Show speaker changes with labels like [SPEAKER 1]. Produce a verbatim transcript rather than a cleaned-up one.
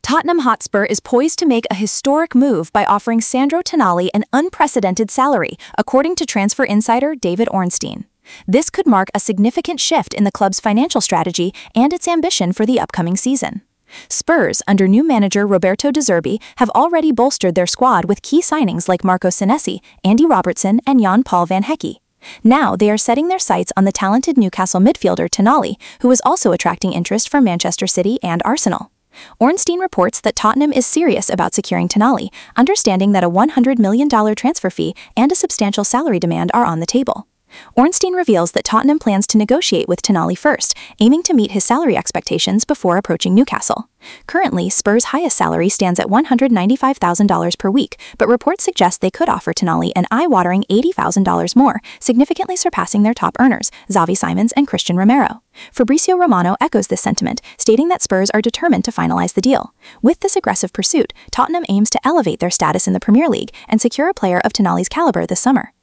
[SPEAKER 1] Tottenham Hotspur is poised to make a historic move by offering Sandro Tonali an unprecedented salary, according to transfer insider David Ornstein. This could mark a significant shift in the club's financial strategy and its ambition for the upcoming season. Spurs, under new manager Roberto De Zerbi, have already bolstered their squad with key signings like Marco Senesi, Andy Robertson, and Jan-Paul van Hecke. Now they are setting their sights on the talented Newcastle midfielder Tonali, who is also attracting interest from Manchester City and Arsenal. Ornstein reports that Tottenham is serious about securing Tonali, understanding that a one hundred million dollars transfer fee and a substantial salary demand are on the table. Ornstein reveals that Tottenham plans to negotiate with Tonali first, aiming to meet his salary expectations before approaching Newcastle. Currently, Spurs' highest salary stands at one hundred ninety-five thousand dollars per week, but reports suggest they could offer Tonali an eye-watering eighty thousand dollars more, significantly surpassing their top earners, Xavi Simons and Christian Romero. Fabrizio Romano echoes this sentiment, stating that Spurs are determined to finalize the deal. With this aggressive pursuit, Tottenham aims to elevate their status in the Premier League and secure a player of Tonali's caliber this summer.